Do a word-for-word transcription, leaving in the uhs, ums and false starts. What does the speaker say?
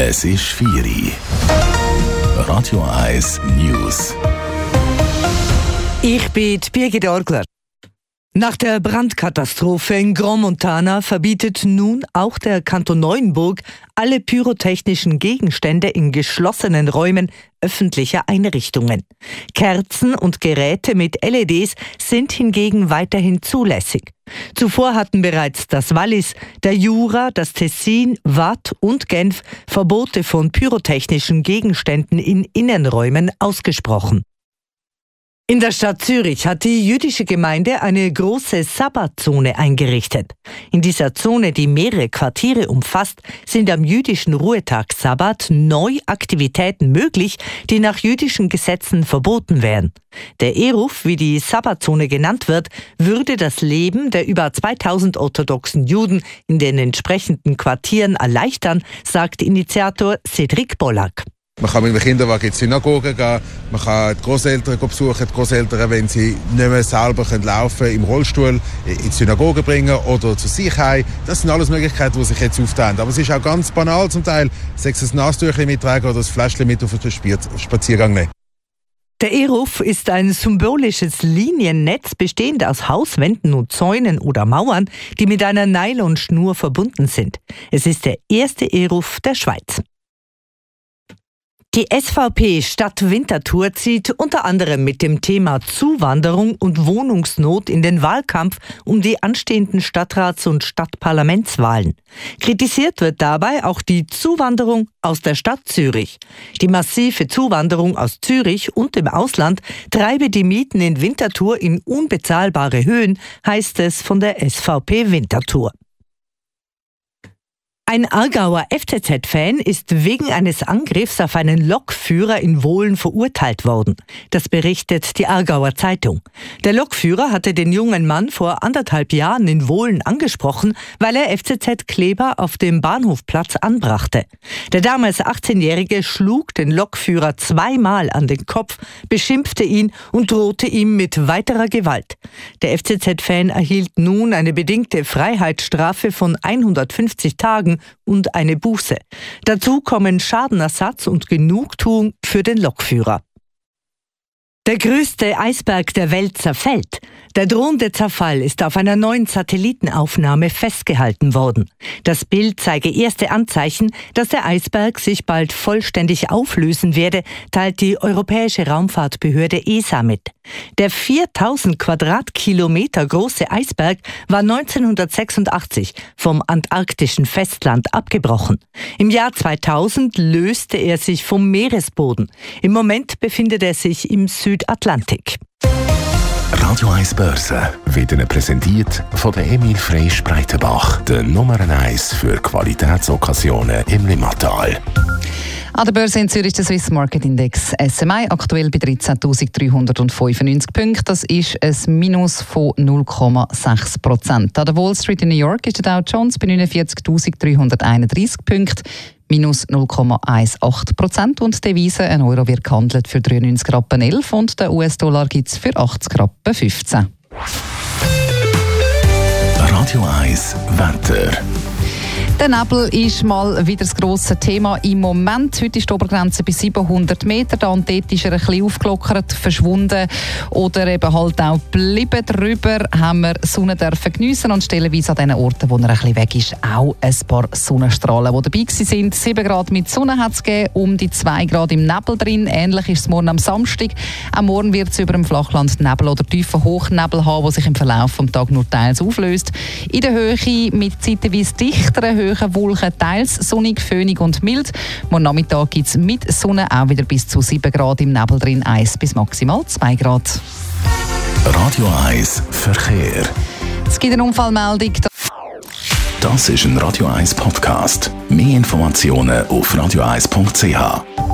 Es ist vier Uhr. Radio eins News. Ich bin Birgit Orgler. Nach der Brandkatastrophe in Grand Montana verbietet nun auch der Kanton Neuenburg alle pyrotechnischen Gegenstände in geschlossenen Räumen öffentlicher Einrichtungen. Kerzen und Geräte mit L E Ds sind hingegen weiterhin zulässig. Zuvor hatten bereits das Wallis, der Jura, das Tessin, Waadt und Genf Verbote von pyrotechnischen Gegenständen in Innenräumen ausgesprochen. In der Stadt Zürich hat die jüdische Gemeinde eine große Sabbatzone eingerichtet. In dieser Zone, die mehrere Quartiere umfasst, sind am jüdischen Ruhetag Sabbat neu Aktivitäten möglich, die nach jüdischen Gesetzen verboten wären. Der Eruv, wie die Sabbatzone genannt wird, würde das Leben der über zweitausend orthodoxen Juden in den entsprechenden Quartieren erleichtern, sagt Initiator Cedric Bollack. Man kann mit dem Kinderwagen in die Synagoge gehen, man kann die Grosseltern besuchen, die Grosseltern, wenn sie nicht mehr selber laufen können, im Rollstuhl in die Synagoge bringen oder zu sich heim. Das sind alles Möglichkeiten, die sich jetzt auftun. Aber es ist auch ganz banal zum Teil, sei es ein Nasentüchchen mittragen oder ein Fläschchen mit auf den Spaziergang nehmen. Der Eruv ist ein symbolisches Liniennetz, bestehend aus Hauswänden und Zäunen oder Mauern, die mit einer Nylonschnur verbunden sind. Es ist der erste Eruv der Schweiz. Die S V P Stadt Winterthur zieht unter anderem mit dem Thema Zuwanderung und Wohnungsnot in den Wahlkampf um die anstehenden Stadtrats- und Stadtparlamentswahlen. Kritisiert wird dabei auch die Zuwanderung aus der Stadt Zürich. Die massive Zuwanderung aus Zürich und dem Ausland treibe die Mieten in Winterthur in unbezahlbare Höhen, heißt es von der S V P Winterthur. Ein Aargauer F C Z-Fan ist wegen eines Angriffs auf einen Lokführer in Wohlen verurteilt worden. Das berichtet die Aargauer Zeitung. Der Lokführer hatte den jungen Mann vor anderthalb Jahren in Wohlen angesprochen, weil er F C Z-Kleber auf dem Bahnhofplatz anbrachte. Der damals achtzehnjährige schlug den Lokführer zweimal an den Kopf, beschimpfte ihn und drohte ihm mit weiterer Gewalt. Der F C Z-Fan erhielt nun eine bedingte Freiheitsstrafe von hundertfünfzig Tagen und eine Buße. Dazu kommen Schadenersatz und Genugtuung für den Lokführer. Der größte Eisberg der Welt zerfällt. Der drohende Zerfall ist auf einer neuen Satellitenaufnahme festgehalten worden. Das Bild zeige erste Anzeichen, dass der Eisberg sich bald vollständig auflösen werde, teilt die Europäische Raumfahrtbehörde E S A mit. Der viertausend Quadratkilometer große Eisberg war neunzehnhundertsechsundachtzig vom antarktischen Festland abgebrochen. Im Jahr zweitausend löste er sich vom Meeresboden. Im Moment befindet er sich im Südatlantik. Radio eins Börse wird Ihnen präsentiert von der Emil Frey Breitenbach, der Nummer eins für Qualitätsokkasionen im Limmatal. An der Börse in Zürich der Swiss Market Index S M I aktuell bei dreizehntausenddreihundertfünfundneunzig Punkten. Das ist ein Minus von null Komma sechs Prozent. An der Wall Street in New York ist der Dow Jones bei neunundvierzigtausenddreihunderteinunddreissig Punkten. Minus null Komma achtzehn Prozent und die Devise, ein Euro wird gehandelt für dreiundneunzig Rappen elf und der U S-Dollar gibt es für achtzig Rappen fünfzehn. Radio eins Wetter. Der Nebel ist mal wieder das grosse Thema im Moment. Heute ist die Obergrenze bei siebenhundert Meter. Da und dort ist er ein bisschen aufgelockert, verschwunden oder eben halt auch geblieben. Darüber haben wir Sonne dürfen geniessen und stellenweise an den Orten, wo er ein bisschen weg ist, auch ein paar Sonnenstrahlen, die dabei waren. sieben Grad mit Sonne hat es gegeben, um die zwei Grad im Nebel drin. Ähnlich ist es morgen am Samstag. Am Morgen wird es über dem Flachland Nebel oder tiefen Hochnebel haben, der sich im Verlauf des Tages nur teils auflöst. In der Höhe mit zeitweise dichteren Höhen Wolken, teils sonnig, föhnig und mild. Morgen Nachmittag gibt es mit Sonne auch wieder bis zu sieben Grad im Nebel drin, eins bis maximal zwei Grad. Radio eins Verkehr. Es gibt eine Unfallmeldung. Das ist ein Radio eins Podcast. Mehr Informationen auf radio eins punkt c h.